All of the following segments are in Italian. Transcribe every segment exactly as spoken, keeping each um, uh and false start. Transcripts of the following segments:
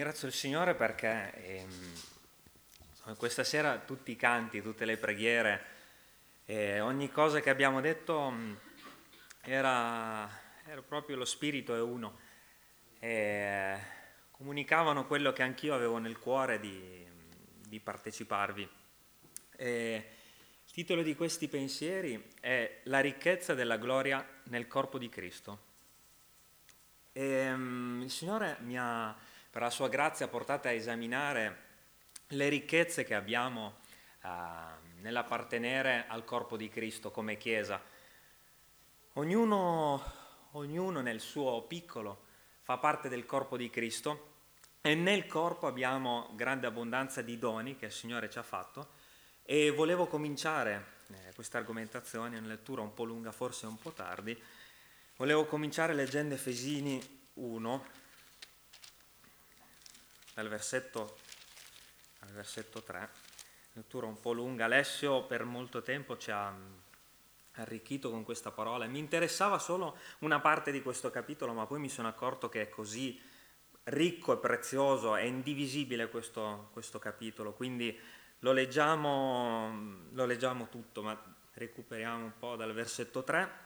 Ringrazio il Signore perché ehm, questa sera tutti i canti, tutte le preghiere, eh, ogni cosa che abbiamo detto mh, era, era proprio lo Spirito è uno, e comunicavano quello che anch'io avevo nel cuore di, di parteciparvi. E il titolo di questi pensieri è La ricchezza della gloria nel corpo di Cristo. E, um, il Signore mi ha, per la sua grazia, portato a esaminare le ricchezze che abbiamo uh, nell'appartenere al corpo di Cristo come Chiesa. Ognuno, ognuno nel suo piccolo fa parte del corpo di Cristo e nel corpo abbiamo grande abbondanza di doni che il Signore ci ha fatto e volevo cominciare eh, questa argomentazione, una lettura un po' lunga, forse un po' tardi. Volevo cominciare leggendo Efesini uno, dal versetto, al versetto tre, lettura un po' lunga. Alessio per molto tempo ci ha arricchito con questa parola. Mi interessava solo una parte di questo capitolo, ma poi mi sono accorto che è così ricco e prezioso, è indivisibile questo, questo capitolo, quindi lo leggiamo, lo leggiamo tutto, ma recuperiamo un po' dal versetto tre.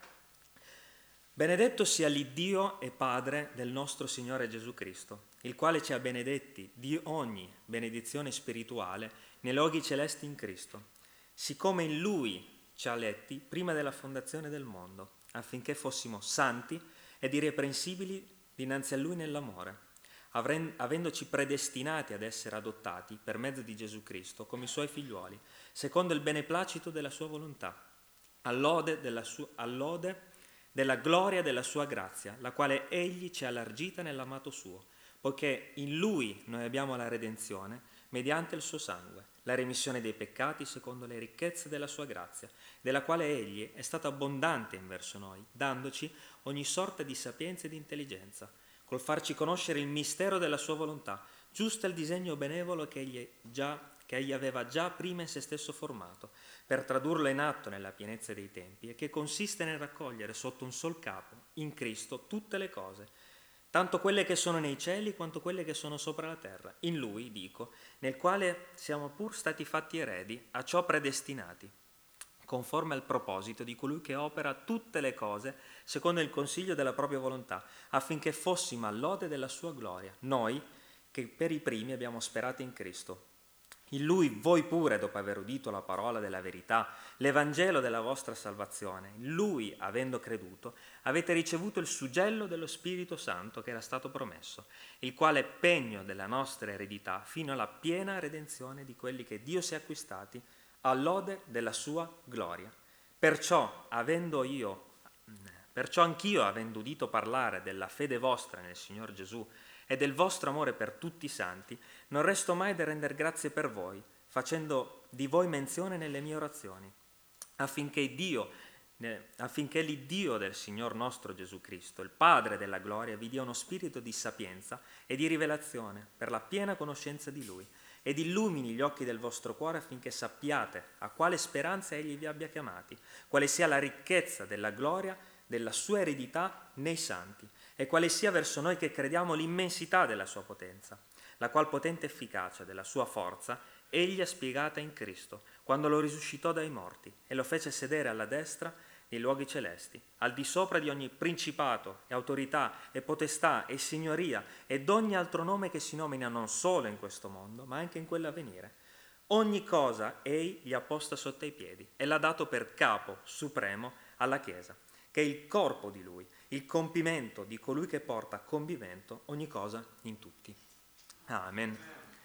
Benedetto sia l'Iddio e Padre del nostro Signore Gesù Cristo, il quale ci ha benedetti di ogni benedizione spirituale nei luoghi celesti in Cristo, siccome in Lui ci ha eletti prima della fondazione del mondo, affinché fossimo santi ed irreprensibili dinanzi a Lui nell'amore, avendoci predestinati ad essere adottati per mezzo di Gesù Cristo come i Suoi figliuoli, secondo il beneplacito della Sua volontà, all'ode della sua, all'ode della gloria della sua grazia, la quale Egli ci ha allargita nell'amato suo, poiché in Lui noi abbiamo la redenzione mediante il suo sangue, la remissione dei peccati secondo le ricchezze della sua grazia, della quale Egli è stato abbondante in verso noi, dandoci ogni sorta di sapienza e di intelligenza, col farci conoscere il mistero della sua volontà, giusto il disegno benevolo che Egli, già, che egli aveva già prima in se stesso formato, per tradurlo in atto nella pienezza dei tempi, e che consiste nel raccogliere sotto un sol capo, in Cristo, tutte le cose, tanto quelle che sono nei cieli quanto quelle che sono sopra la terra, in Lui, dico, nel quale siamo pur stati fatti eredi, a ciò predestinati, conforme al proposito di colui che opera tutte le cose secondo il consiglio della propria volontà, affinché fossimo all'ode della sua gloria, noi che per i primi abbiamo sperato in Cristo. In Lui voi pure, dopo aver udito la parola della verità, l'Evangelo della vostra salvazione, in Lui, avendo creduto, avete ricevuto il suggello dello Spirito Santo che era stato promesso, il quale è pegno della nostra eredità fino alla piena redenzione di quelli che Dio si è acquistati all'ode della sua gloria. Perciò, avendo io, perciò anch'io, avendo udito parlare della fede vostra nel Signor Gesù e del vostro amore per tutti i santi, non resto mai da render grazie per voi, facendo di voi menzione nelle mie orazioni, affinché Dio, affinché l'Iddio del Signor nostro Gesù Cristo, il Padre della gloria, vi dia uno spirito di sapienza e di rivelazione per la piena conoscenza di Lui, ed illumini gli occhi del vostro cuore affinché sappiate a quale speranza Egli vi abbia chiamati, quale sia la ricchezza della gloria della sua eredità nei santi, e quale sia verso noi che crediamo l'immensità della sua potenza, la qual potente efficacia della sua forza Egli ha spiegata in Cristo, quando lo risuscitò dai morti e lo fece sedere alla destra nei luoghi celesti, al di sopra di ogni principato e autorità e potestà e signoria ed ogni altro nome che si nomina non solo in questo mondo, ma anche in quello a venire. Ogni cosa Egli gli ha posta sotto i piedi e l'ha dato per capo supremo alla Chiesa, che è il corpo di Lui, il compimento di colui che porta a compimento ogni cosa in tutti. Amen.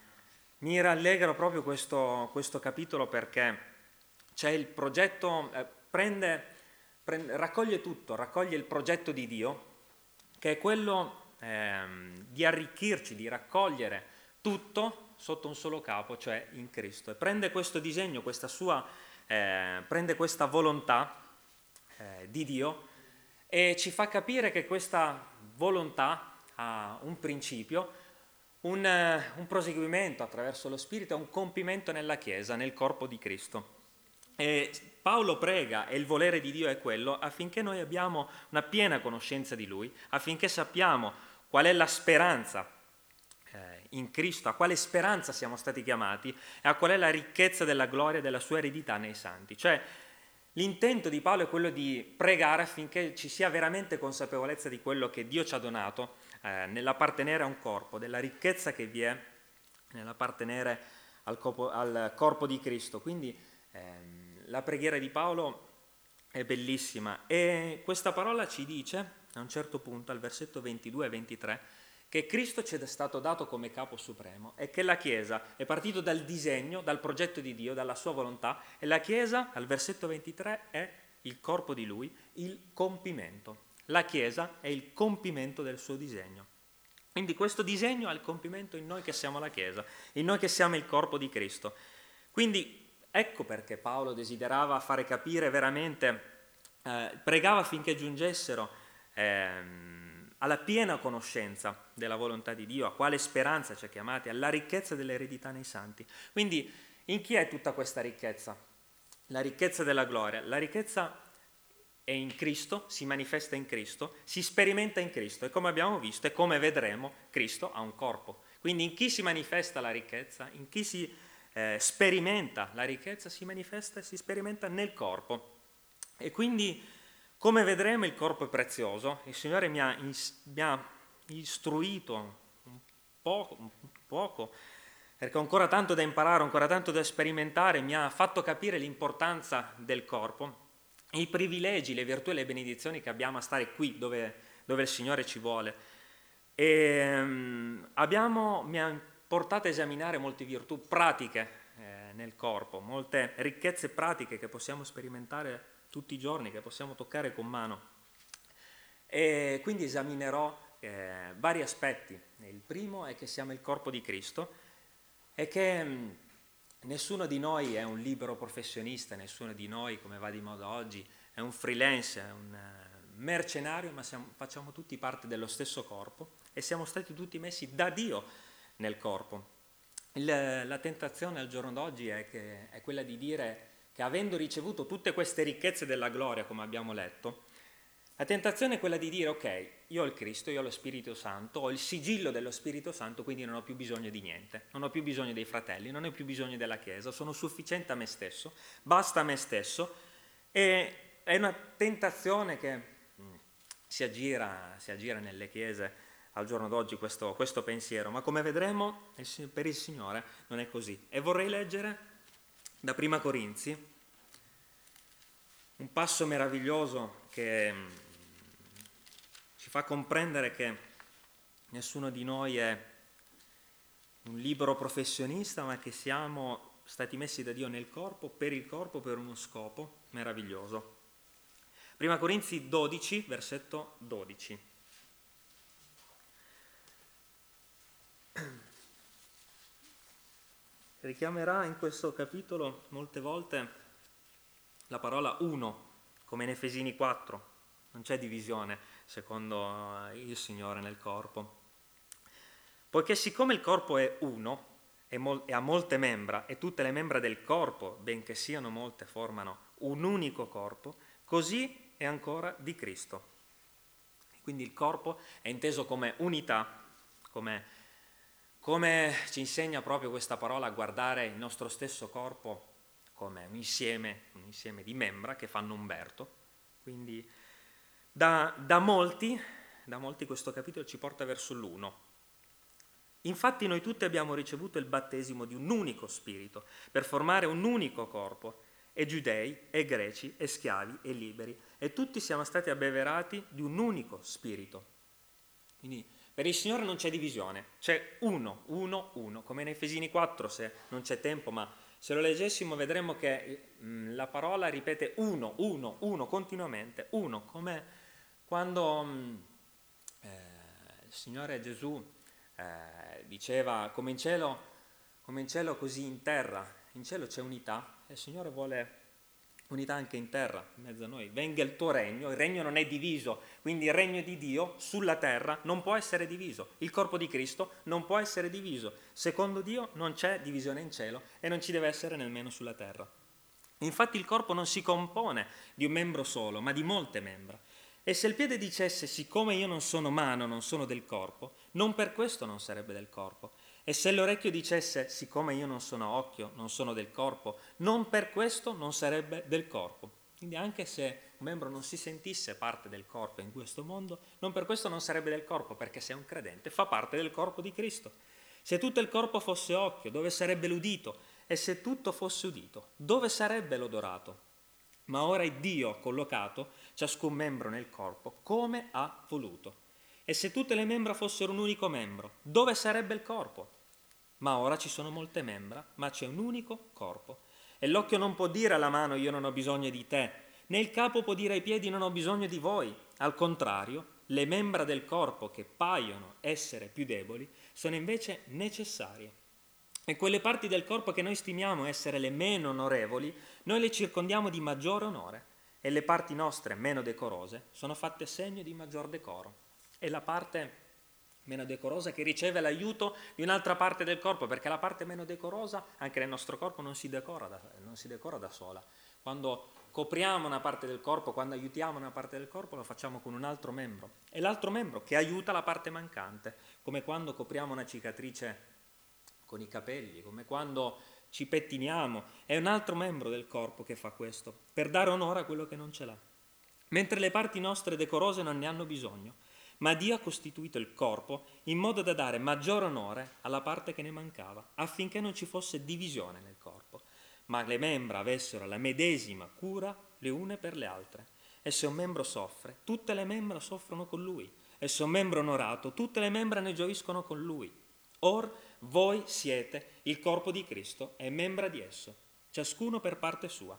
Mi rallegra proprio questo, questo capitolo perché c'è il progetto, eh, prende, prende, raccoglie tutto, raccoglie il progetto di Dio, che è quello ehm, di arricchirci, di raccogliere tutto sotto un solo capo, cioè in Cristo. E prende questo disegno, questa sua, eh, prende questa volontà eh, di Dio e ci fa capire che questa volontà ha un principio, un, eh, un proseguimento attraverso lo Spirito, un compimento nella Chiesa, nel corpo di Cristo. E Paolo prega, e il volere di Dio è quello, affinché noi abbiamo una piena conoscenza di Lui, affinché sappiamo qual è la speranza eh, in Cristo, a quale speranza siamo stati chiamati e a qual è la ricchezza della gloria della sua eredità nei santi. Cioè, l'intento di Paolo è quello di pregare affinché ci sia veramente consapevolezza di quello che Dio ci ha donato eh, nell'appartenere a un corpo, della ricchezza che vi è nell'appartenere al corpo, al corpo di Cristo. Quindi ehm, la preghiera di Paolo è bellissima e questa parola ci dice, a un certo punto, al versetto ventidue e ventitré, che Cristo ci è stato dato come capo supremo e che la Chiesa è partito dal disegno, dal progetto di Dio, dalla sua volontà, e la Chiesa, al versetto ventitré, è il corpo di Lui, il compimento. La Chiesa è il compimento del suo disegno. Quindi questo disegno ha il compimento in noi che siamo la Chiesa, in noi che siamo il corpo di Cristo. Quindi ecco perché Paolo desiderava fare capire veramente, eh, pregava affinché giungessero ehm, alla piena conoscenza della volontà di Dio, a quale speranza ci ha chiamati, alla ricchezza dell'eredità nei santi. Quindi in chi è tutta questa ricchezza? La ricchezza della gloria, la ricchezza è in Cristo, si manifesta in Cristo, si sperimenta in Cristo e come abbiamo visto e come vedremo Cristo ha un corpo. Quindi in chi si manifesta la ricchezza, in chi si eh, sperimenta la ricchezza, si manifesta e si sperimenta nel corpo. E quindi come vedremo il corpo è prezioso, il Signore mi ha, mi ha istruito un poco, un poco, perché ho ancora tanto da imparare, ancora tanto da sperimentare, mi ha fatto capire l'importanza del corpo, i privilegi, le virtù e le benedizioni che abbiamo a stare qui dove, dove il Signore ci vuole. E um, abbiamo, mi ha portato a esaminare molte virtù pratiche eh, nel corpo, molte ricchezze pratiche che possiamo sperimentare tutti i giorni, che possiamo toccare con mano. E quindi esaminerò eh, vari aspetti. Il primo è che siamo il corpo di Cristo e che mh, nessuno di noi è un libero professionista, nessuno di noi, come va di moda oggi, è un freelance, è un uh, mercenario, ma siamo, facciamo tutti parte dello stesso corpo e siamo stati tutti messi da Dio nel corpo. Il, la tentazione al giorno d'oggi è, che, è quella di dire che avendo ricevuto tutte queste ricchezze della gloria, come abbiamo letto, la tentazione è quella di dire, ok, io ho il Cristo, io ho lo Spirito Santo, ho il sigillo dello Spirito Santo, quindi non ho più bisogno di niente, non ho più bisogno dei fratelli, non ho più bisogno della Chiesa, sono sufficiente a me stesso, basta a me stesso. E è una tentazione che mh, si aggira, si aggira nelle chiese al giorno d'oggi questo, questo pensiero, ma come vedremo per il Signore non è così. E vorrei leggere da Prima Corinzi un passo meraviglioso che mh, ci fa comprendere che nessuno di noi è un libero professionista, ma che siamo stati messi da Dio nel corpo, per il corpo, per uno scopo meraviglioso. Prima Corinzi dodici, versetto dodici. Richiamerà in questo capitolo molte volte la parola uno, come in Efesini quattro. Non c'è divisione, secondo il Signore, nel corpo. Poiché siccome il corpo è uno e, mol- e ha molte membra, e tutte le membra del corpo, benché siano molte, formano un unico corpo, così è ancora di Cristo. Quindi il corpo è inteso come unità, come, come ci insegna proprio questa parola a guardare il nostro stesso corpo come un insieme, un insieme di membra che fanno Umberto. Quindi da, da, molti, da molti questo capitolo ci porta verso l'uno. Infatti noi tutti abbiamo ricevuto il battesimo di un unico spirito per formare un unico corpo, e giudei, e greci, e schiavi, e liberi, e tutti siamo stati abbeverati di un unico spirito. Quindi per il Signore non c'è divisione, c'è uno, uno, uno, come in Efesini quattro, se non c'è tempo, ma se lo leggessimo vedremmo che mh, la parola ripete uno, uno, uno, continuamente, uno, come quando mh, eh, il Signore Gesù eh, diceva come in cielo, come in cielo così in terra, in cielo c'è unità e il Signore vuole unità anche in terra, in mezzo a noi. Venga il tuo regno, il regno non è diviso, quindi il regno di Dio sulla terra non può essere diviso, il corpo di Cristo non può essere diviso, secondo Dio non c'è divisione in cielo e non ci deve essere nemmeno sulla terra. Infatti il corpo non si compone di un membro solo, ma di molte membra. E se il piede dicesse, siccome io non sono mano, non sono del corpo, non per questo non sarebbe del corpo. E se l'orecchio dicesse, siccome io non sono occhio, non sono del corpo, non per questo non sarebbe del corpo. Quindi anche se un membro non si sentisse parte del corpo in questo mondo, non per questo non sarebbe del corpo, perché se è un credente fa parte del corpo di Cristo. Se tutto il corpo fosse occhio, dove sarebbe l'udito? E se tutto fosse udito, dove sarebbe l'odorato? Ma ora Dio ha collocato ciascun membro nel corpo come ha voluto. E se tutte le membra fossero un unico membro, dove sarebbe il corpo? Ma ora ci sono molte membra, ma c'è un unico corpo. E l'occhio non può dire alla mano io non ho bisogno di te, né il capo può dire ai piedi non ho bisogno di voi. Al contrario, le membra del corpo che paiono essere più deboli sono invece necessarie. E quelle parti del corpo che noi stimiamo essere le meno onorevoli, noi le circondiamo di maggiore onore, e le parti nostre meno decorose sono fatte segno di maggior decoro. E la parte meno decorosa che riceve l'aiuto di un'altra parte del corpo, perché la parte meno decorosa anche nel nostro corpo non si decora da, non si decora da sola. Quando copriamo una parte del corpo, quando aiutiamo una parte del corpo, lo facciamo con un altro membro. E l'altro membro che aiuta la parte mancante, come quando copriamo una cicatrice con i capelli, come quando ci pettiniamo, è un altro membro del corpo che fa questo, per dare onore a quello che non ce l'ha. Mentre le parti nostre decorose non ne hanno bisogno, ma Dio ha costituito il corpo in modo da dare maggior onore alla parte che ne mancava, affinché non ci fosse divisione nel corpo, ma le membra avessero la medesima cura le une per le altre. E se un membro soffre, tutte le membra soffrono con lui, e se un membro è onorato, tutte le membra ne gioiscono con lui. Or voi siete il corpo di Cristo e membra di esso, ciascuno per parte sua.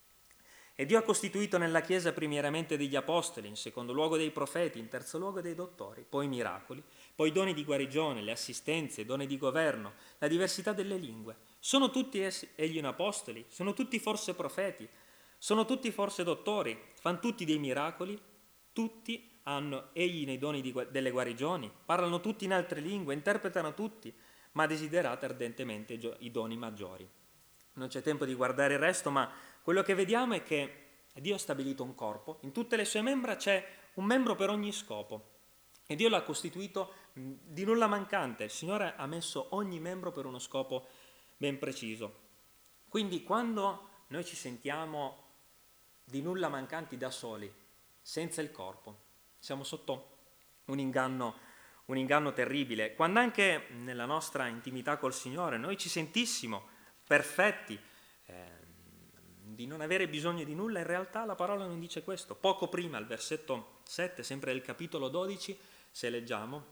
E Dio ha costituito nella Chiesa primieramente degli apostoli, in secondo luogo dei profeti, in terzo luogo dei dottori, poi i miracoli, poi i doni di guarigione, le assistenze, i doni di governo, la diversità delle lingue. Sono tutti egli un apostoli? Sono tutti forse profeti? Sono tutti forse dottori? Fanno tutti dei miracoli? Tutti hanno egli nei doni di, delle guarigioni? Parlano tutti in altre lingue? Interpretano tutti? Ma desiderate ardentemente i doni maggiori. Non c'è tempo di guardare il resto, ma quello che vediamo è che Dio ha stabilito un corpo, in tutte le sue membra c'è un membro per ogni scopo e Dio l'ha costituito di nulla mancante. Il Signore ha messo ogni membro per uno scopo ben preciso. Quindi quando noi ci sentiamo di nulla mancanti da soli, senza il corpo, siamo sotto un inganno, un inganno terribile. Quando anche nella nostra intimità col Signore noi ci sentissimo perfetti, eh, di non avere bisogno di nulla, in realtà la parola non dice questo. Poco prima, al versetto sette, sempre del capitolo dodici, se leggiamo: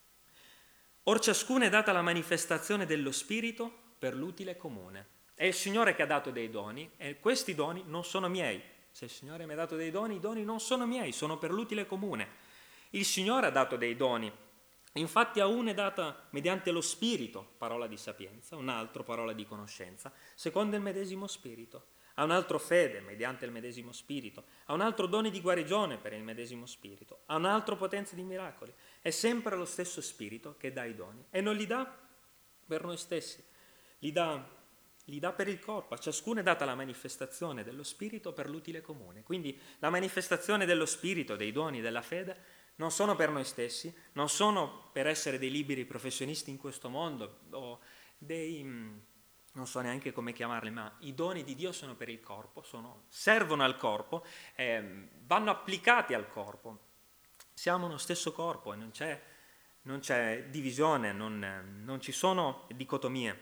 Or ciascuno è data la manifestazione dello Spirito per l'utile comune. È il Signore che ha dato dei doni e questi doni non sono miei. Se il Signore mi ha dato dei doni, i doni non sono miei, sono per l'utile comune. Il Signore ha dato dei doni. Infatti a uno è data mediante lo Spirito parola di sapienza, un altro parola di conoscenza, secondo il medesimo Spirito. A un altro fede mediante il medesimo Spirito, a un altro doni di guarigione per il medesimo Spirito, a un altro potenza di miracoli. È sempre lo stesso Spirito che dà i doni e non li dà per noi stessi, li dà, li dà per il corpo. A ciascuno è data la manifestazione dello Spirito per l'utile comune. Quindi la manifestazione dello Spirito, dei doni, della fede, non sono per noi stessi, non sono per essere dei liberi professionisti in questo mondo o dei... non so neanche come chiamarli, ma i doni di Dio sono per il corpo, sono, servono al corpo, eh, vanno applicati al corpo. Siamo uno stesso corpo e non c'è, non c'è divisione, non, non ci sono dicotomie.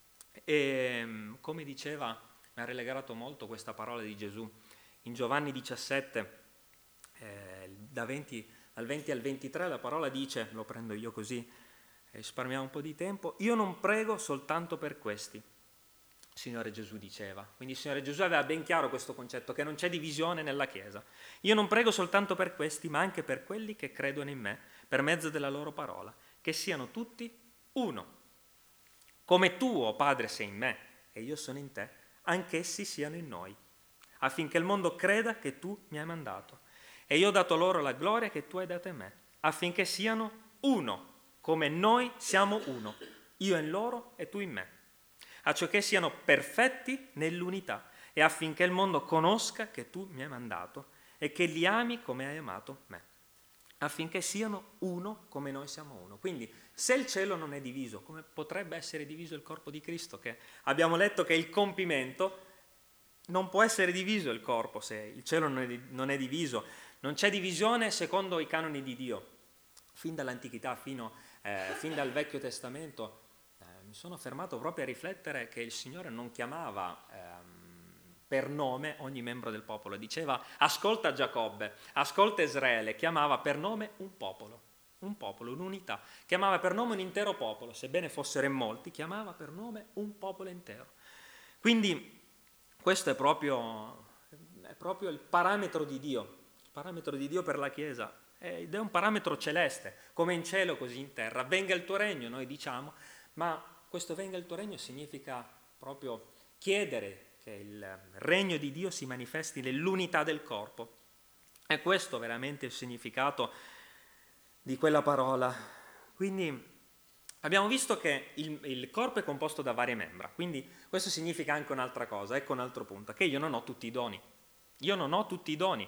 E come diceva, mi ha relegato molto questa parola di Gesù, in Giovanni diciassette, eh, da venti, dal venti al ventitré, la parola dice, lo prendo io così, risparmiamo un po' di tempo: io non prego soltanto per questi. Il Signore Gesù diceva, quindi il Signore Gesù aveva ben chiaro questo concetto, che non c'è divisione nella Chiesa. Io non prego soltanto per questi, ma anche per quelli che credono in me, per mezzo della loro parola, che siano tutti uno. Come tu, o Padre, sei in me e io sono in te, anch'essi siano in noi, affinché il mondo creda che tu mi hai mandato. E io ho dato loro la gloria che tu hai data a me, affinché siano uno, come noi siamo uno, io in loro e tu in me, acciò che siano perfetti nell'unità e affinché il mondo conosca che tu mi hai mandato e che li ami come hai amato me. affinché siano uno come noi siamo uno. Quindi se il cielo non è diviso, come potrebbe essere diviso il corpo di Cristo? Che abbiamo letto che il compimento, non può essere diviso il corpo se il cielo non è, non è diviso, non c'è divisione secondo i canoni di Dio. Fin dall'antichità, fino, eh, fin dal Vecchio Testamento, eh, mi sono fermato proprio a riflettere che il Signore non chiamava ehm, per nome ogni membro del popolo, diceva ascolta Giacobbe, ascolta Israele, chiamava per nome un popolo, un popolo, un'unità, chiamava per nome un intero popolo, sebbene fossero in molti, chiamava per nome un popolo intero. Quindi questo è proprio, è proprio il parametro di Dio, il parametro di Dio per la Chiesa, ed è un parametro celeste, come in cielo così in terra. Venga il tuo regno, noi diciamo, ma questo venga il tuo regno significa proprio chiedere che il regno di Dio si manifesti nell'unità del corpo. E questo veramente il significato di quella parola. Quindi abbiamo visto che il, il corpo è composto da varie membra, quindi questo significa anche un'altra cosa, ecco un altro punto, che io non ho tutti i doni. Io non ho tutti i doni.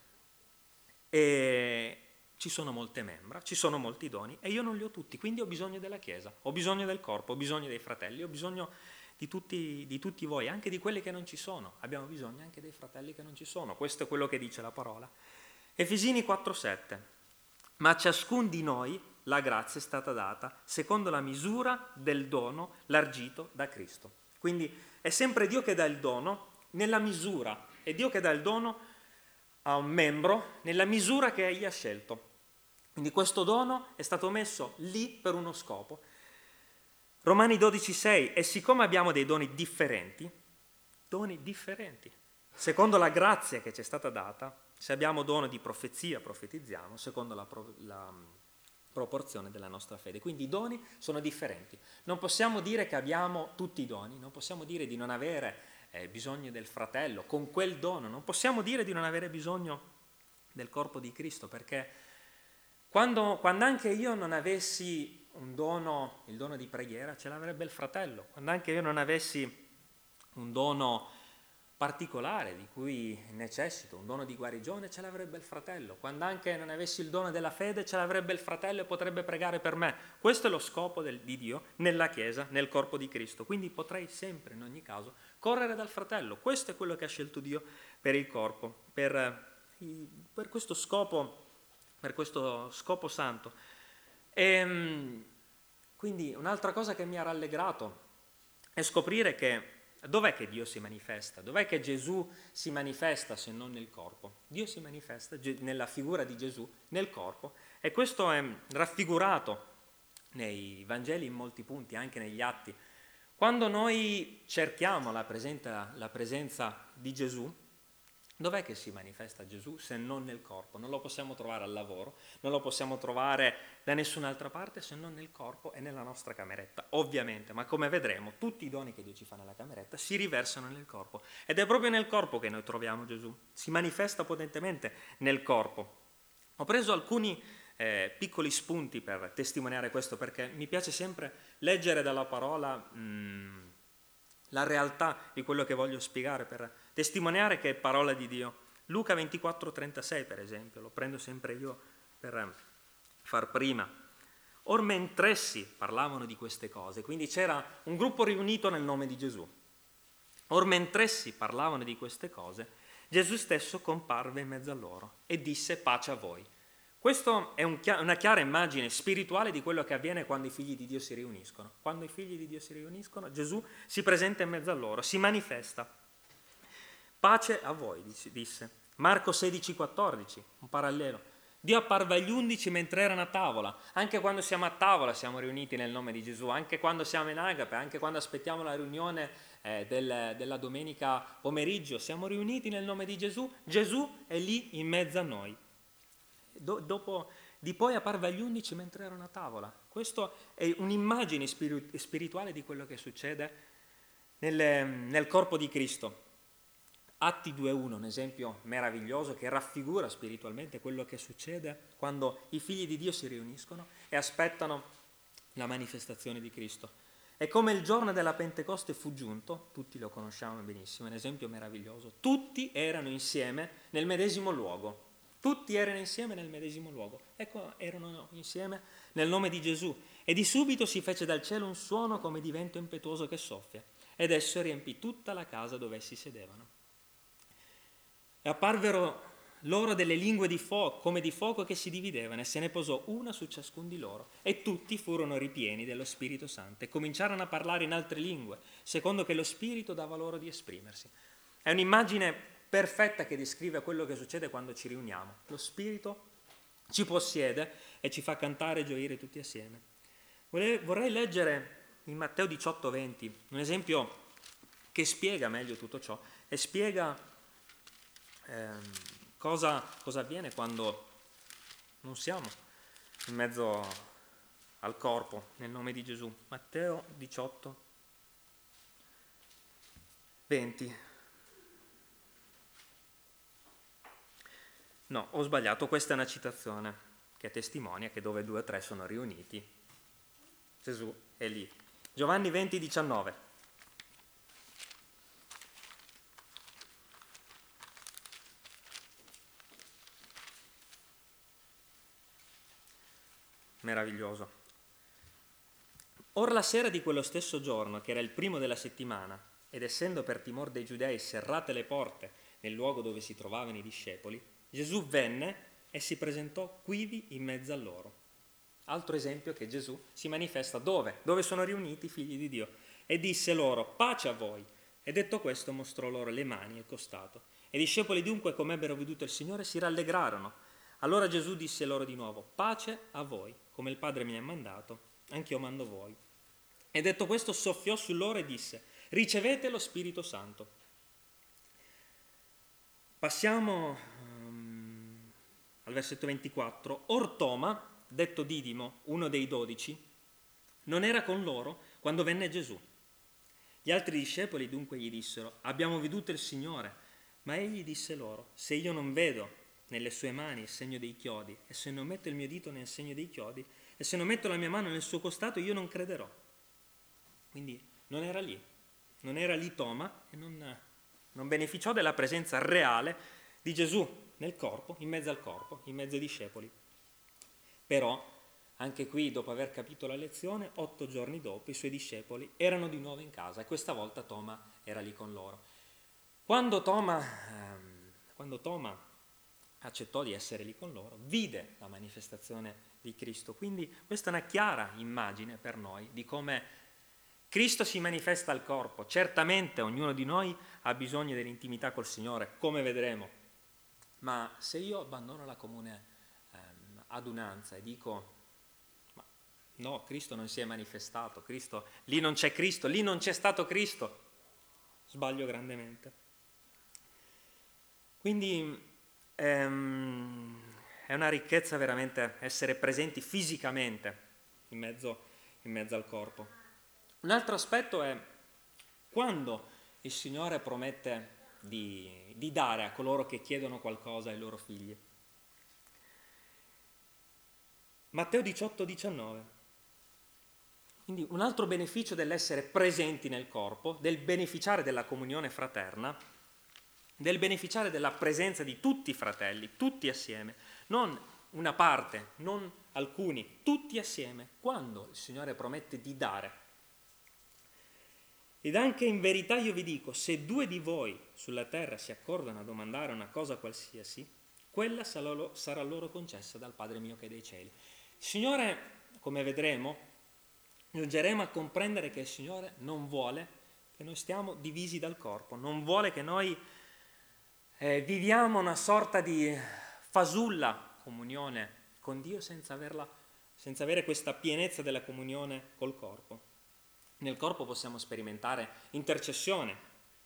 E ci sono molte membra, ci sono molti doni e io non li ho tutti, quindi ho bisogno della Chiesa, ho bisogno del corpo, ho bisogno dei fratelli, ho bisogno di tutti, di tutti voi, anche di quelli che non ci sono. Abbiamo bisogno anche dei fratelli che non ci sono, questo è quello che dice la parola. Efesini quattro sette. Ma a ciascun di noi la grazia è stata data secondo la misura del dono largito da Cristo. Quindi è sempre Dio che dà il dono nella misura, è Dio che dà il dono a un membro nella misura che egli ha scelto. Quindi questo dono è stato messo lì per uno scopo. Romani dodici sei, e siccome abbiamo dei doni differenti, doni differenti, secondo la grazia che ci è stata data, se abbiamo dono di profezia, profetizziamo, secondo la, pro, la proporzione della nostra fede. Quindi i doni sono differenti. Non possiamo dire che abbiamo tutti i doni, non possiamo dire di non avere eh, bisogno del fratello con quel dono, non possiamo dire di non avere bisogno del corpo di Cristo, perché quando, quando anche io non avessi un dono, il dono di preghiera, ce l'avrebbe il fratello. Quando anche io non avessi un dono particolare di cui necessito, un dono di guarigione, ce l'avrebbe il fratello. Quando anche non avessi il dono della fede, ce l'avrebbe il fratello e potrebbe pregare per me. Questo è lo scopo del, di Dio nella Chiesa, nel corpo di Cristo. Quindi potrei sempre, in ogni caso, correre dal fratello. Questo è quello che ha scelto Dio per il corpo, per, per questo scopo, per questo scopo santo. E quindi un'altra cosa che mi ha rallegrato è scoprire che dov'è che Dio si manifesta? Dov'è che Gesù si manifesta se non nel corpo? Dio si manifesta nella figura di Gesù, nel corpo, e questo è raffigurato nei Vangeli in molti punti, anche negli Atti. Quando noi cerchiamo la presenza, la presenza di Gesù, dov'è che si manifesta Gesù se non nel corpo? Non lo possiamo trovare al lavoro, non lo possiamo trovare da nessun'altra parte se non nel corpo e nella nostra cameretta, ovviamente, ma come vedremo tutti i doni che Dio ci fa nella cameretta si riversano nel corpo ed è proprio nel corpo che noi troviamo Gesù, si manifesta potentemente nel corpo. Ho preso alcuni eh, piccoli spunti per testimoniare questo, perché mi piace sempre leggere dalla parola mh, la realtà di quello che voglio spiegare, per testimoniare che è parola di Dio. Luca ventiquattro trentasei, per esempio, lo prendo sempre io per far prima. Or mentr'essi parlavano di queste cose, quindi c'era un gruppo riunito nel nome di Gesù. Or mentr'essi parlavano di queste cose, Gesù stesso comparve in mezzo a loro e disse: pace a voi. Questa è un chia- una chiara immagine spirituale di quello che avviene quando i figli di Dio si riuniscono. Quando i figli di Dio si riuniscono, Gesù si presenta in mezzo a loro, si manifesta. Pace a voi, disse. Marco sedici quattordici, un parallelo. Dio apparve agli undici mentre erano a tavola. Anche quando siamo a tavola siamo riuniti nel nome di Gesù, anche quando siamo in agape, anche quando aspettiamo la riunione eh, del, della domenica pomeriggio, siamo riuniti nel nome di Gesù. Gesù è lì in mezzo a noi. Do, dopo di poi apparve agli undici mentre erano a tavola. Questo è un'immagine spiritu- spirituale di quello che succede nel, nel corpo di Cristo. Atti due uno, un esempio meraviglioso che raffigura spiritualmente quello che succede quando i figli di Dio si riuniscono e aspettano la manifestazione di Cristo. E come il giorno della Pentecoste fu giunto, tutti lo conosciamo benissimo, è un esempio meraviglioso, tutti erano insieme nel medesimo luogo. Tutti erano insieme nel medesimo luogo. Ecco, erano insieme nel nome di Gesù. E di subito si fece dal cielo un suono come di vento impetuoso che soffia, ed esso riempì tutta la casa dove essi sedevano. E apparvero loro delle lingue di fuoco, come di fuoco che si dividevano, e se ne posò una su ciascun di loro. E tutti furono ripieni dello Spirito Santo e cominciarono a parlare in altre lingue, secondo che lo Spirito dava loro di esprimersi. È un'immagine perfetta che descrive quello che succede quando ci riuniamo. Lo Spirito ci possiede e ci fa cantare e gioire tutti assieme. Vorrei leggere in Matteo diciotto venti un esempio che spiega meglio tutto ciò e spiega ehm, cosa, cosa avviene quando non siamo in mezzo al corpo nel nome di Gesù. Matteo diciotto venti. No, ho sbagliato, questa è una citazione che testimonia che dove due o tre sono riuniti, Gesù è lì. Giovanni venti diciannove. Meraviglioso. Or la sera di quello stesso giorno, che era il primo della settimana, ed essendo per timor dei giudei serrate le porte nel luogo dove si trovavano i discepoli, Gesù venne e si presentò quivi in mezzo a loro. Altro esempio che Gesù si manifesta dove? Dove sono riuniti i figli di Dio. E disse loro, pace a voi. E detto questo mostrò loro le mani e il costato. E i discepoli dunque, come ebbero veduto il Signore, si rallegrarono. Allora Gesù disse loro di nuovo, pace a voi, come il Padre mi ha mandato, anch'io mando voi. E detto questo soffiò su loro e disse, ricevete lo Spirito Santo. Passiamo um, al versetto ventiquattro. Or Toma, detto Didimo, uno dei dodici, non era con loro quando venne Gesù. Gli altri discepoli dunque gli dissero, abbiamo veduto il Signore. Ma egli disse loro, se io non vedo nelle sue mani il segno dei chiodi, e se non metto il mio dito nel segno dei chiodi, e se non metto la mia mano nel suo costato, io non crederò. Quindi non era lì, non era lì Toma, e non, non beneficiò della presenza reale di Gesù nel corpo, in mezzo al corpo, in mezzo ai discepoli. Però, anche qui, dopo aver capito la lezione, otto giorni dopo i suoi discepoli erano di nuovo in casa e questa volta Toma era lì con loro. Quando Toma, ehm, quando Toma accettò di essere lì con loro, vide la manifestazione di Cristo. Quindi questa è una chiara immagine per noi di come Cristo si manifesta al corpo. Certamente ognuno di noi ha bisogno dell'intimità col Signore, come vedremo. Ma se io abbandono la comune ehm, adunanza e dico, ma no, Cristo non si è manifestato, Cristo, lì non c'è Cristo, lì non c'è stato Cristo, sbaglio grandemente. Quindi ehm, è una ricchezza veramente essere presenti fisicamente in mezzo, in mezzo al corpo. Un altro aspetto è quando il Signore promette di, di dare a coloro che chiedono qualcosa ai loro figli. Matteo diciotto diciannove. Quindi un altro beneficio dell'essere presenti nel corpo, del beneficiare della comunione fraterna, del beneficiare della presenza di tutti i fratelli, tutti assieme, non una parte, non alcuni, tutti assieme, quando il Signore promette di dare. Ed anche in verità io vi dico, se due di voi sulla terra si accordano a domandare una cosa qualsiasi, quella sarà loro concessa dal Padre mio che è dei cieli. Il Signore, come vedremo, giungeremo a comprendere che il Signore non vuole che noi stiamo divisi dal corpo, non vuole che noi eh, viviamo una sorta di fasulla comunione con Dio senza averla, senza avere questa pienezza della comunione col corpo. Nel corpo possiamo sperimentare intercessione,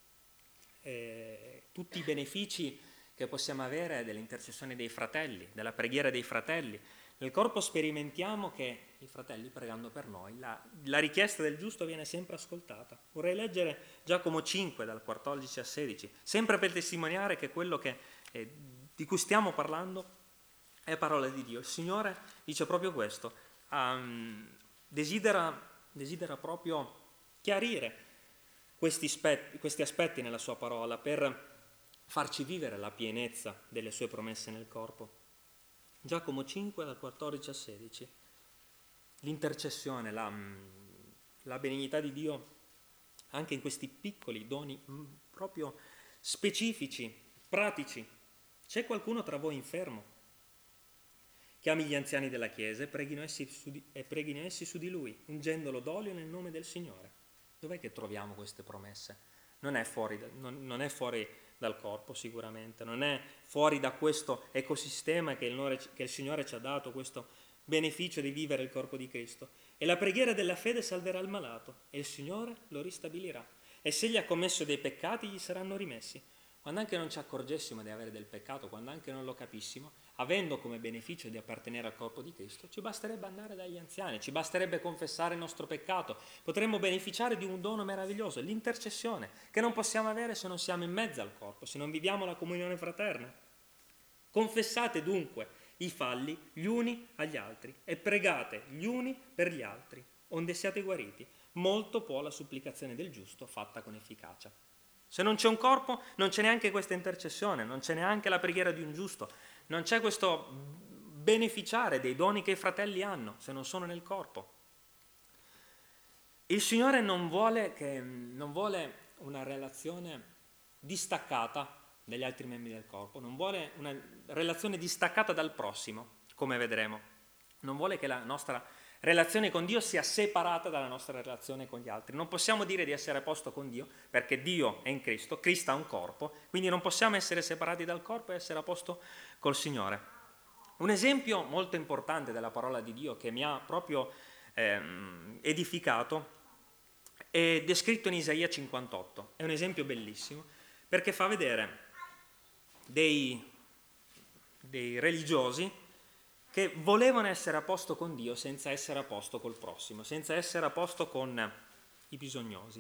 eh, tutti i benefici che possiamo avere dell'intercessione dei fratelli, della preghiera dei fratelli. Nel corpo sperimentiamo che i fratelli pregando per noi, la, la richiesta del giusto viene sempre ascoltata. Vorrei leggere Giacomo cinque dal quattordici al sedici, sempre per testimoniare che quello che, eh, di cui stiamo parlando è parola di Dio. Il Signore dice proprio questo, um, desidera... desidera proprio chiarire questi aspetti, questi aspetti nella sua parola per farci vivere la pienezza delle sue promesse nel corpo. Giacomo cinque, dal quattordici al sedici. L'intercessione, la, la benignità di Dio anche in questi piccoli doni proprio specifici, pratici. C'è qualcuno tra voi infermo? Chiami gli anziani della Chiesa e preghino essi su di, e preghino essi su di lui, ungendolo d'olio nel nome del Signore. Dov'è che troviamo queste promesse? Non è fuori, non, non è fuori dal corpo sicuramente, non è fuori da questo ecosistema che il, che il Signore ci ha dato, questo beneficio di vivere il corpo di Cristo. E la preghiera della fede salverà il malato e il Signore lo ristabilirà. E se egli ha commesso dei peccati gli saranno rimessi. Quando anche non ci accorgessimo di avere del peccato, quando anche non lo capissimo, avendo come beneficio di appartenere al corpo di Cristo, ci basterebbe andare dagli anziani, ci basterebbe confessare il nostro peccato, potremmo beneficiare di un dono meraviglioso, l'intercessione, che non possiamo avere se non siamo in mezzo al corpo, se non viviamo la comunione fraterna. Confessate dunque i falli gli uni agli altri e pregate gli uni per gli altri, onde siate guariti. Molto può la supplicazione del giusto fatta con efficacia. Se non c'è un corpo, non c'è neanche questa intercessione, non c'è neanche la preghiera di un giusto, non c'è questo beneficiare dei doni che i fratelli hanno, se non sono nel corpo. Il Signore non vuole, che, non vuole una relazione distaccata dagli altri membri del corpo, non vuole una relazione distaccata dal prossimo, come vedremo. Non vuole che la nostra relazione con Dio sia separata dalla nostra relazione con gli altri. Non possiamo dire di essere a posto con Dio perché Dio è in Cristo, Cristo ha un corpo, quindi non possiamo essere separati dal corpo e essere a posto col Signore. Un esempio molto importante della parola di Dio che mi ha proprio ehm, edificato è descritto in Isaia cinquantotto. È un esempio bellissimo perché fa vedere dei, dei religiosi che volevano essere a posto con Dio senza essere a posto col prossimo, senza essere a posto con i bisognosi.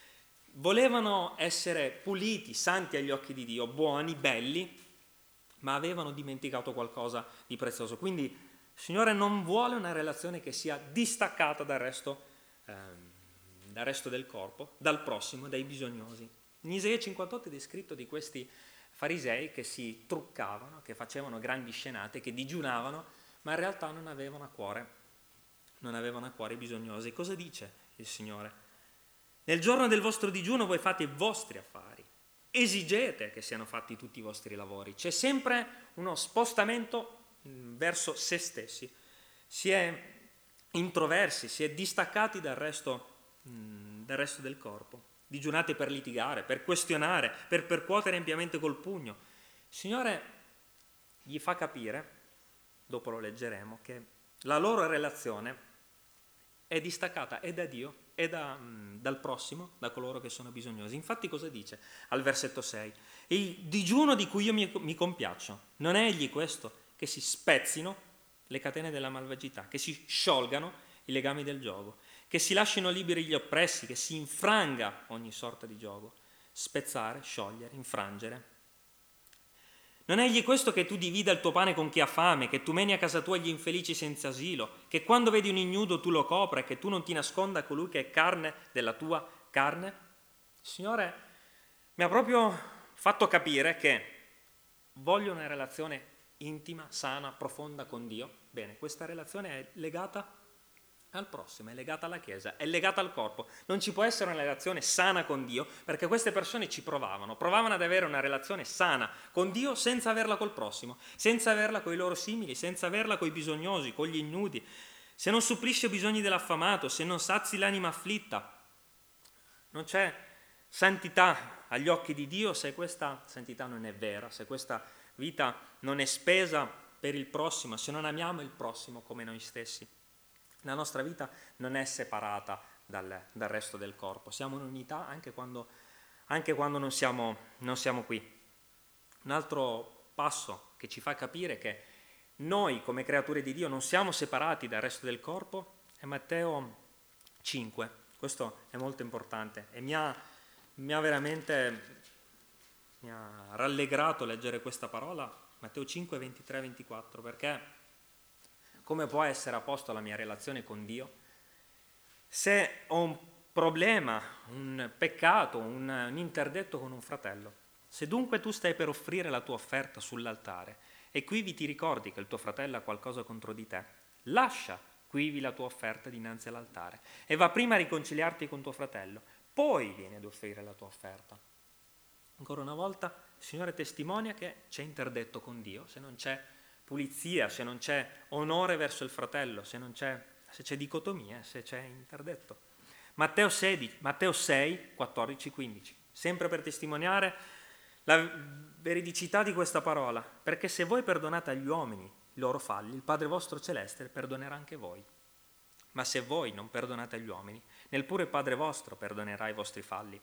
Volevano essere puliti, santi agli occhi di Dio, buoni, belli, ma avevano dimenticato qualcosa di prezioso. Quindi il Signore non vuole una relazione che sia distaccata dal resto, ehm, dal resto del corpo, dal prossimo, dai bisognosi. In Isaia cinquantotto è descritto di questi farisei che si truccavano, che facevano grandi scenate, che digiunavano, ma in realtà non avevano a cuore, non avevano a cuore i bisognosi. Cosa dice il Signore? Nel giorno del vostro digiuno voi fate i vostri affari, esigete che siano fatti tutti i vostri lavori. C'è sempre uno spostamento verso se stessi, si è introversi, si è distaccati dal resto, dal resto del corpo. Digiunate per litigare, per questionare, per percuotere ampiamente col pugno. Il Signore gli fa capire, dopo lo leggeremo, che la loro relazione è distaccata e da Dio e da, mh, dal prossimo, da coloro che sono bisognosi. Infatti cosa dice al versetto sei? Il digiuno di cui io mi, mi compiaccio, non è egli questo, che si spezzino le catene della malvagità, che si sciolgano i legami del giogo, che si lasciano liberi gli oppressi, che si infranga ogni sorta di giogo, spezzare, sciogliere, infrangere. Non è egli questo che tu divida il tuo pane con chi ha fame, che tu meni a casa tua gli infelici senza asilo, che quando vedi un ignudo tu lo copra e che tu non ti nasconda colui che è carne della tua carne? Il Signore mi ha proprio fatto capire che voglio una relazione intima, sana, profonda con Dio. Bene, questa relazione è legata al prossimo, è legata alla Chiesa, è legata al corpo. Non ci può essere una relazione sana con Dio perché queste persone ci provavano, provavano ad avere una relazione sana con Dio senza averla col prossimo, senza averla con i loro simili, senza averla con i bisognosi, con gli ignudi. Se non supplisce i bisogni dell'affamato, se non sazi l'anima afflitta, non c'è santità agli occhi di Dio se questa santità non è vera, se questa vita non è spesa per il prossimo, se non amiamo il prossimo come noi stessi. La nostra vita non è separata dal, dal resto del corpo, siamo in unità anche quando, anche quando non, siamo, non siamo qui. Un altro passo che ci fa capire che noi come creature di Dio non siamo separati dal resto del corpo è Matteo cinque. Questo è molto importante e mi ha, mi ha veramente mi ha rallegrato leggere questa parola, Matteo cinque, ventitré ventiquattro, perché come può essere a posto la mia relazione con Dio se ho un problema, un peccato, un, un interdetto con un fratello? Se dunque tu stai per offrire la tua offerta sull'altare e quivi ti ricordi che il tuo fratello ha qualcosa contro di te, lascia quivi la tua offerta dinanzi all'altare e va prima a riconciliarti con tuo fratello, poi vieni ad offrire la tua offerta. Ancora una volta il Signore testimonia che c'è interdetto con Dio, se non c'è pulizia, se non c'è onore verso il fratello, se non c'è, se c'è dicotomia, se c'è interdetto. Matteo sei, Matteo sei, quattordici, quindici, sempre per testimoniare la veridicità di questa parola, perché se voi perdonate agli uomini i loro falli, il Padre vostro celeste perdonerà anche voi. Ma se voi non perdonate agli uomini, neppure il Padre vostro perdonerà i vostri falli.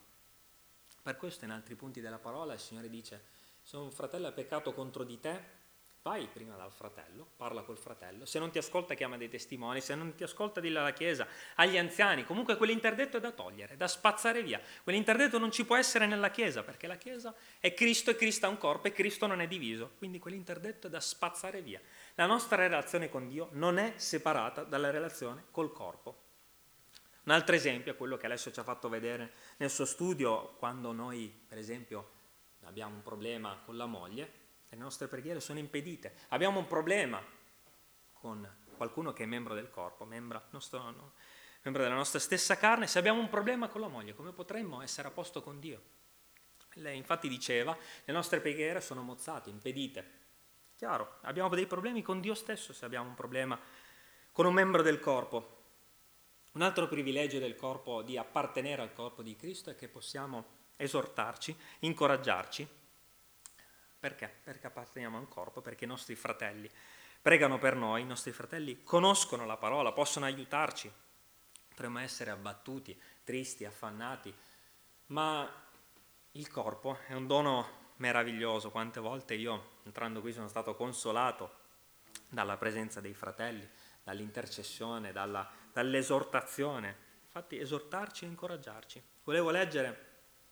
Per questo in altri punti della parola il Signore dice: se un fratello ha peccato contro di te, vai prima dal fratello, parla col fratello, se non ti ascolta chiama dei testimoni, se non ti ascolta dillo alla Chiesa, agli anziani, comunque quell'interdetto è da togliere, da spazzare via. Quell'interdetto non ci può essere nella Chiesa, perché la Chiesa è Cristo e Cristo ha un corpo e Cristo non è diviso, quindi quell'interdetto è da spazzare via. La nostra relazione con Dio non è separata dalla relazione col corpo. Un altro esempio è quello che Alessio ci ha fatto vedere nel suo studio, quando noi, per esempio, abbiamo un problema con la moglie, le nostre preghiere sono impedite. Abbiamo un problema con qualcuno che è membro del corpo, membro, nostro, no, membro della nostra stessa carne. Se abbiamo un problema con la moglie, come potremmo essere a posto con Dio? Lei infatti diceva: le nostre preghiere sono mozzate, impedite. Chiaro, abbiamo dei problemi con Dio stesso se abbiamo un problema con un membro del corpo. Un altro privilegio del corpo, di appartenere al corpo di Cristo, è che possiamo esortarci, incoraggiarci. Perché? Perché apparteniamo a un corpo, perché i nostri fratelli pregano per noi, i nostri fratelli conoscono la parola, possono aiutarci. Potremmo essere abbattuti, tristi, affannati, ma il corpo è un dono meraviglioso. Quante volte io, entrando qui, sono stato consolato dalla presenza dei fratelli, dall'intercessione, dalla, dall'esortazione. Infatti esortarci e incoraggiarci. Volevo leggere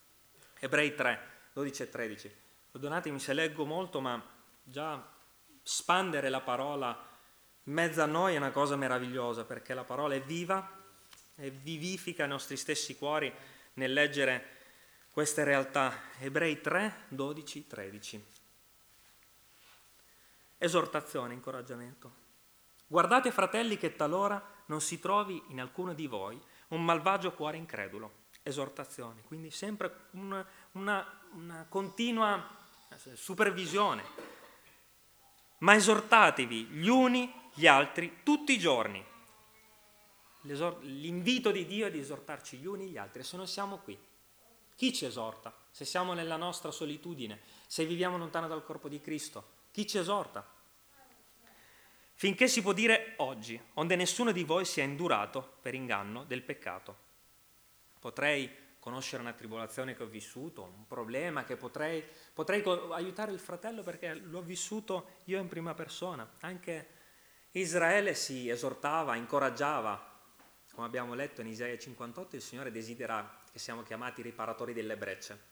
Ebrei tre, dodici e tredici. Perdonatemi se leggo molto, ma già spandere la parola in mezzo a noi è una cosa meravigliosa, perché la parola è viva e vivifica i nostri stessi cuori nel leggere queste realtà. Ebrei tre, dodici, tredici. Esortazione, incoraggiamento. Guardate, fratelli, che talora non si trovi in alcuno di voi un malvagio cuore incredulo. Esortazione, quindi sempre una, una, una continua supervisione. Ma esortatevi gli uni gli altri tutti i giorni. L'invito di Dio è di esortarci gli uni gli altri. Se non siamo qui, chi ci esorta? Se siamo nella nostra solitudine, se viviamo lontano dal corpo di Cristo, chi ci esorta? Finché si può dire oggi, onde nessuno di voi sia indurato per inganno del peccato. Potrei conoscere una tribolazione che ho vissuto, un problema che potrei, potrei aiutare il fratello perché l'ho vissuto io in prima persona. Anche Israele si esortava, incoraggiava. Come abbiamo letto in Isaia cinquantotto, il Signore desidera che siamo chiamati riparatori delle brecce.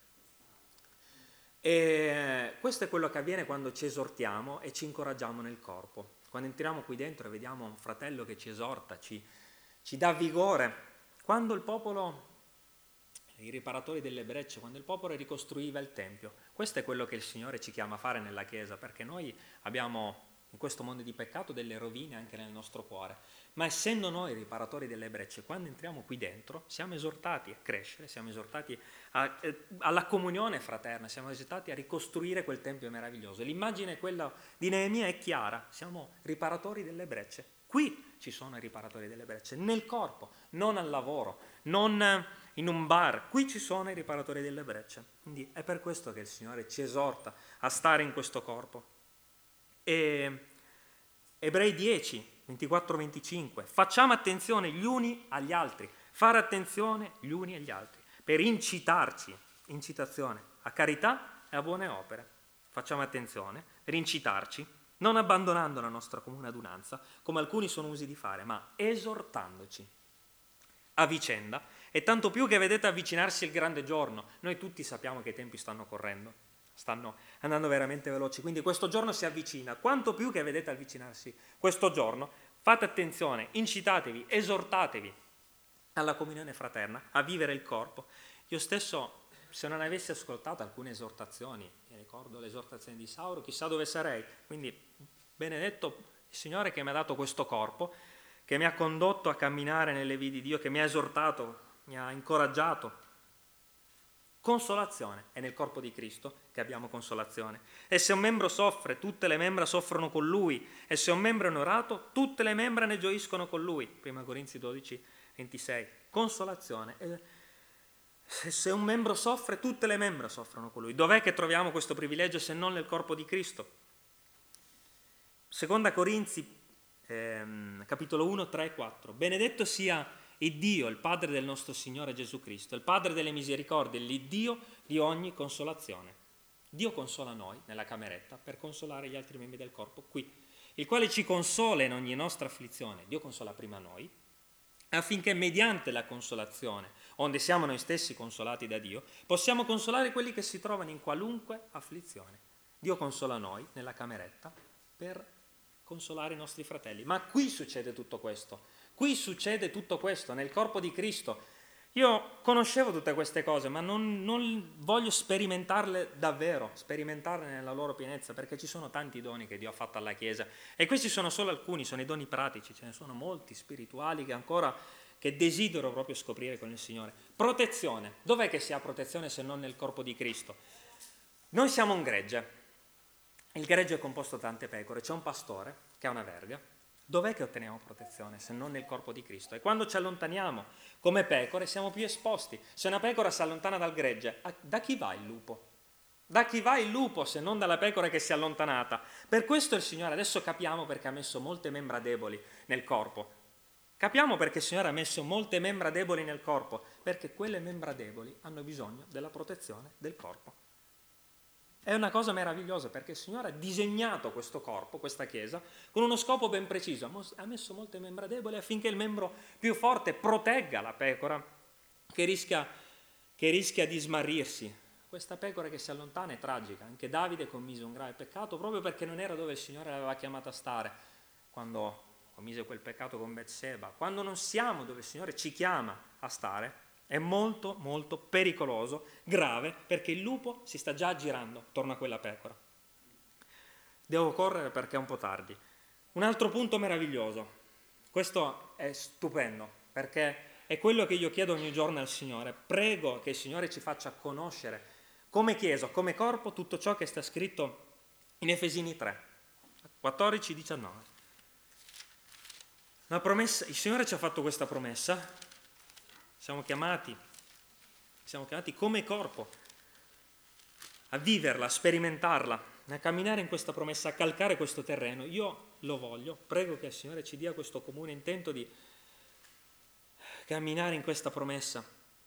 E questo è quello che avviene quando ci esortiamo e ci incoraggiamo nel corpo. Quando entriamo qui dentro e vediamo un fratello che ci esorta, ci, ci dà vigore. Quando il popolo, i riparatori delle brecce, quando il popolo ricostruiva il Tempio, questo è quello che il Signore ci chiama a fare nella Chiesa, perché noi abbiamo in questo mondo di peccato delle rovine anche nel nostro cuore, ma essendo noi riparatori delle brecce, quando entriamo qui dentro siamo esortati a crescere, siamo esortati a, eh, alla comunione fraterna, siamo esortati a ricostruire quel Tempio meraviglioso. L'immagine quella di Neemia è chiara, siamo riparatori delle brecce. Qui ci sono i riparatori delle brecce, nel corpo, non al lavoro, non in un bar, qui ci sono i riparatori delle brecce. Quindi è per questo che il Signore ci esorta a stare in questo corpo. E Ebrei dieci, ventiquattro venticinque, facciamo attenzione gli uni agli altri, fare attenzione gli uni agli altri, per incitarci, incitazione, a carità e a buone opere. Facciamo attenzione per incitarci, non abbandonando la nostra comune adunanza, come alcuni sono usi di fare, ma esortandoci a vicenda, e tanto più che vedete avvicinarsi il grande giorno. Noi tutti sappiamo che i tempi stanno correndo, stanno andando veramente veloci, quindi questo giorno si avvicina. Quanto più che vedete avvicinarsi questo giorno, fate attenzione, incitatevi, esortatevi alla comunione fraterna, a vivere il corpo. Io stesso se non avessi ascoltato alcune esortazioni, mi ricordo l'esortazione di Sauro, chissà dove sarei. Quindi benedetto il Signore che mi ha dato questo corpo, che mi ha condotto a camminare nelle vie di Dio, che mi ha esortato, mi ha incoraggiato. Consolazione, è nel corpo di Cristo che abbiamo consolazione. E se un membro soffre, tutte le membra soffrono con lui, e se un membro è onorato, tutte le membra ne gioiscono con lui. Prima Corinzi dodici, ventisei. Consolazione. E se un membro soffre, tutte le membra soffrono con lui. Dov'è che troviamo questo privilegio se non nel corpo di Cristo? Seconda Corinzi, ehm, capitolo uno, tre e quattro. Benedetto sia il Dio, il Padre del nostro Signore Gesù Cristo, il Padre delle misericordie, l'Iddio di ogni consolazione. Dio consola noi nella cameretta per consolare gli altri membri del corpo qui, il quale ci consola in ogni nostra afflizione. Dio consola prima noi, affinché mediante la consolazione, onde siamo noi stessi consolati da Dio, possiamo consolare quelli che si trovano in qualunque afflizione. Dio consola noi nella cameretta per consolare i nostri fratelli. Ma qui succede tutto questo. Qui succede tutto questo, nel corpo di Cristo. Io conoscevo tutte queste cose, ma non, non voglio sperimentarle davvero, sperimentarle nella loro pienezza, perché ci sono tanti doni che Dio ha fatto alla Chiesa. E questi sono solo alcuni, sono i doni pratici, ce ne sono molti spirituali che ancora che desidero proprio scoprire con il Signore. Protezione. Dov'è che si ha protezione se non nel corpo di Cristo? Noi siamo un gregge. Il gregge è composto da tante pecore. C'è un pastore che ha una verga. Dov'è che otteniamo protezione se non nel corpo di Cristo? E quando ci allontaniamo come pecore siamo più esposti. Se una pecora si allontana dal gregge, da chi va il lupo? Da chi va il lupo se non dalla pecora che si è allontanata? Per questo il Signore, adesso capiamo perché ha messo molte membra deboli nel corpo. Capiamo perché il Signore ha messo molte membra deboli nel corpo, perché quelle membra deboli hanno bisogno della protezione del corpo. È una cosa meravigliosa perché il Signore ha disegnato questo corpo, questa Chiesa, con uno scopo ben preciso. Ha messo molte membra deboli affinché il membro più forte protegga la pecora che rischia, che rischia di smarrirsi. Questa pecora che si allontana è tragica. Anche Davide commise un grave peccato proprio perché non era dove il Signore l'aveva chiamato a stare quando commise quel peccato con Betseba. Quando non siamo dove il Signore ci chiama a stare, è molto, molto pericoloso, grave, perché il lupo si sta già aggirando attorno a quella pecora. Devo correre perché è un po' tardi. Un altro punto meraviglioso. Questo è stupendo, perché è quello che io chiedo ogni giorno al Signore. Prego che il Signore ci faccia conoscere, come Chiesa, come corpo, tutto ciò che sta scritto in Efesini tre, quattordici diciannove. Una promessa, il Signore ci ha fatto questa promessa. Siamo chiamati, siamo chiamati come corpo a viverla, a sperimentarla, a camminare in questa promessa, a calcare questo terreno. Io lo voglio, prego che il Signore ci dia questo comune intento di camminare in questa promessa.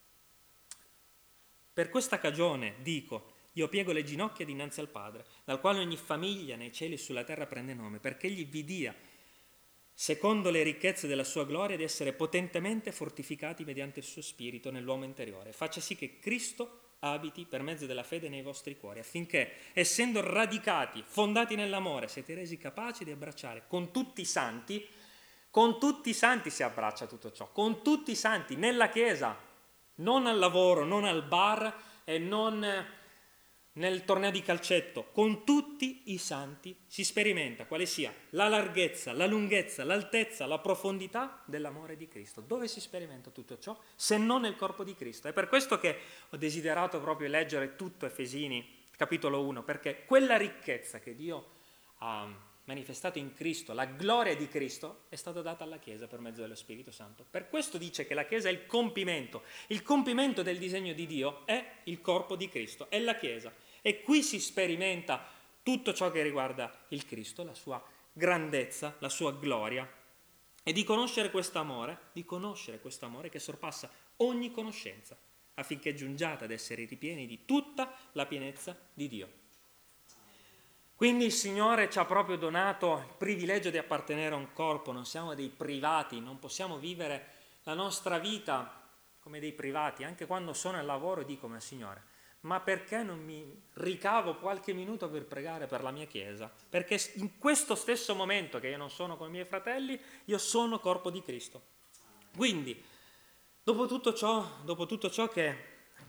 Per questa cagione dico, io piego le ginocchia dinanzi al Padre, dal quale ogni famiglia nei cieli e sulla terra prende nome, perché egli vi dia, secondo le ricchezze della sua gloria, di essere potentemente fortificati mediante il suo spirito nell'uomo interiore. Faccia sì che Cristo abiti per mezzo della fede nei vostri cuori, affinché, essendo radicati, fondati nell'amore, siete resi capaci di abbracciare con tutti i santi, con tutti i santi si abbraccia tutto ciò, con tutti i santi, nella Chiesa, non al lavoro, non al bar e non nel torneo di calcetto, con tutti i santi si sperimenta quale sia la larghezza, la lunghezza, l'altezza, la profondità dell'amore di Cristo. Dove si sperimenta tutto ciò? Se non nel corpo di Cristo. È per questo che ho desiderato proprio leggere tutto Efesini, capitolo uno, perché quella ricchezza che Dio ha manifestato in Cristo, la gloria di Cristo, è stata data alla Chiesa per mezzo dello Spirito Santo. Per questo dice che la Chiesa è il compimento. Il compimento del disegno di Dio è il corpo di Cristo, è la Chiesa. E qui si sperimenta tutto ciò che riguarda il Cristo, la sua grandezza, la sua gloria, e di conoscere quest'amore, di conoscere quest'amore che sorpassa ogni conoscenza, affinché giungiate ad essere ripieni di tutta la pienezza di Dio. Quindi il Signore ci ha proprio donato il privilegio di appartenere a un corpo, non siamo dei privati, non possiamo vivere la nostra vita come dei privati. Anche quando sono al lavoro dico, ma Signore, ma perché non mi ricavo qualche minuto per pregare per la mia Chiesa? Perché in questo stesso momento che io non sono con i miei fratelli, io sono corpo di Cristo. Quindi, dopo tutto ciò, dopo tutto ciò che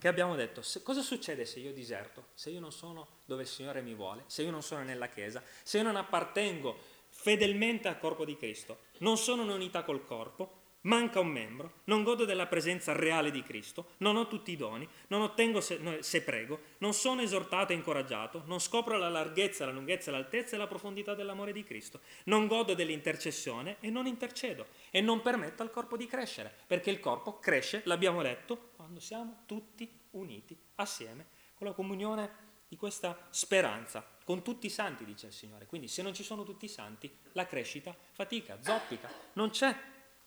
che abbiamo detto, se, cosa succede se io diserto, se io non sono dove il Signore mi vuole, se io non sono nella Chiesa, se io non appartengo fedelmente al corpo di Cristo, non sono in unità col corpo, manca un membro, non godo della presenza reale di Cristo, non ho tutti i doni, non ottengo se, se prego, non sono esortato e incoraggiato, non scopro la larghezza, la lunghezza, l'altezza e la profondità dell'amore di Cristo, non godo dell'intercessione e non intercedo e non permetto al corpo di crescere, perché il corpo cresce, l'abbiamo letto, quando siamo tutti uniti assieme con la comunione di questa speranza, con tutti i santi, dice il Signore. Quindi se non ci sono tutti i santi, la crescita fatica, zoppica, non c'è.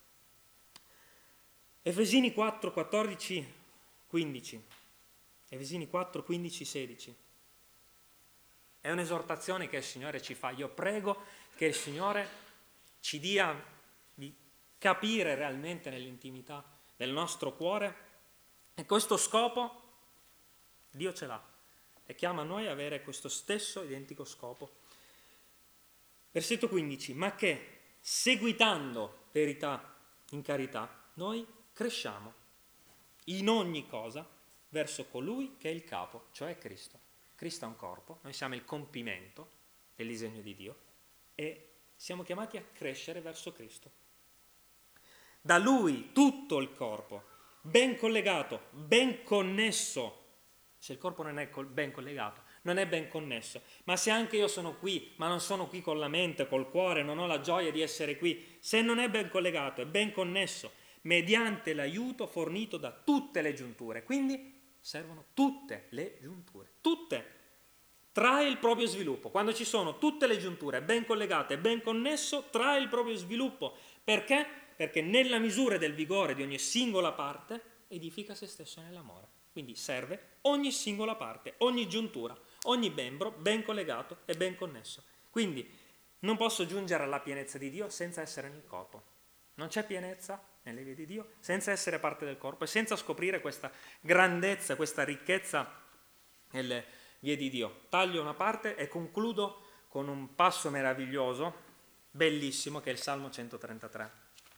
Efesini quattro, quattordici, quindici. Efesini quattro, quindici, sedici. È un'esortazione che il Signore ci fa. Io prego che il Signore ci dia di capire realmente nell'intimità del nostro cuore, e questo scopo Dio ce l'ha e chiama noi a avere questo stesso identico scopo. Versetto quindici. Ma che, seguitando verità in carità, noi cresciamo in ogni cosa verso colui che è il capo, cioè Cristo. Cristo è un corpo, noi siamo il compimento del disegno di Dio e siamo chiamati a crescere verso Cristo. Da Lui tutto il corpo, ben collegato, ben connesso. Se il corpo non è ben collegato, non è ben connesso. Ma se anche io sono qui, ma non sono qui con la mente, col cuore, non ho la gioia di essere qui, se non è ben collegato, è ben connesso, mediante l'aiuto fornito da tutte le giunture. Quindi servono tutte le giunture, tutte. Trae il proprio sviluppo. Quando ci sono tutte le giunture ben collegate, ben connesso, trae il proprio sviluppo. Perché? Perché nella misura del vigore di ogni singola parte edifica se stesso nell'amore. Quindi serve ogni singola parte, ogni giuntura, ogni membro ben collegato e ben connesso. Quindi non posso giungere alla pienezza di Dio senza essere nel corpo. Non c'è pienezza nelle vie di Dio senza essere parte del corpo e senza scoprire questa grandezza, questa ricchezza nelle vie di Dio. Taglio una parte e concludo con un passo meraviglioso, bellissimo, che è il Salmo centotrentatré.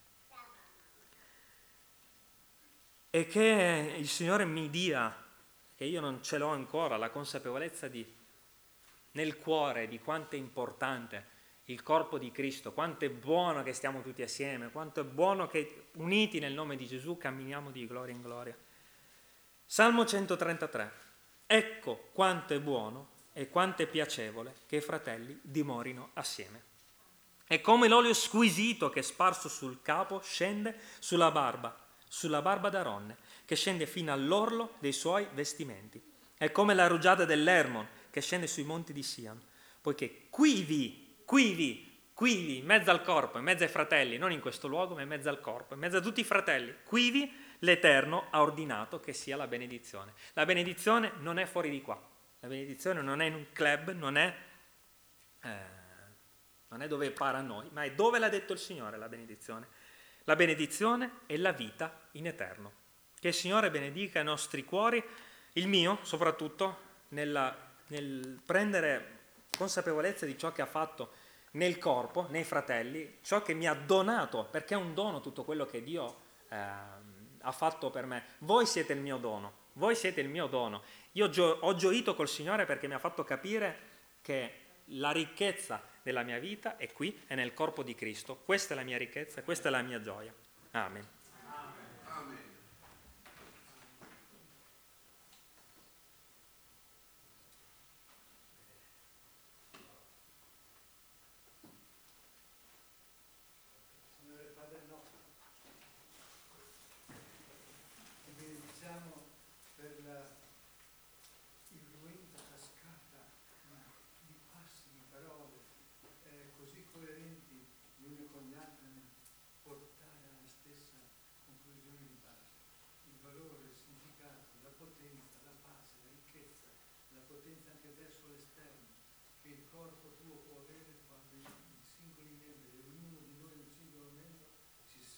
E che il Signore mi dia, che io non ce l'ho ancora, la consapevolezza di, nel cuore di quanto è importante il corpo di Cristo, quanto è buono che stiamo tutti assieme, quanto è buono che uniti nel nome di Gesù camminiamo di gloria in gloria. Salmo centotrentatré. Ecco quanto è buono e quanto è piacevole che i fratelli dimorino assieme. È come l'olio squisito che sparso sul capo scende sulla barba, sulla barba d'Aronne, che scende fino all'orlo dei suoi vestimenti. È come la rugiada dell'Hermon che scende sui monti di Sion, poiché quivi Quivi, quivi, in mezzo al corpo, in mezzo ai fratelli, non in questo luogo, ma in mezzo al corpo, in mezzo a tutti i fratelli. Quivi l'Eterno ha ordinato che sia la benedizione. La benedizione non è fuori di qua. La benedizione non è in un club, non è, eh, non è dove para a noi, ma è dove l'ha detto il Signore la benedizione. La benedizione è la vita in eterno. Che il Signore benedica i nostri cuori, il mio soprattutto, nella, nel prendere consapevolezza di ciò che ha fatto nel corpo, nei fratelli, ciò che mi ha donato, perché è un dono tutto quello che Dio eh, ha fatto per me. Voi siete il mio dono, voi siete il mio dono. Io gio- ho gioito col Signore perché mi ha fatto capire che la ricchezza della mia vita è qui, è nel corpo di Cristo. Questa è la mia ricchezza, questa è la mia gioia. Amen.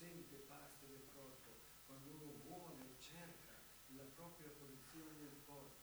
Sente parte del corpo, quando uno vuole e cerca la propria posizione nel corpo.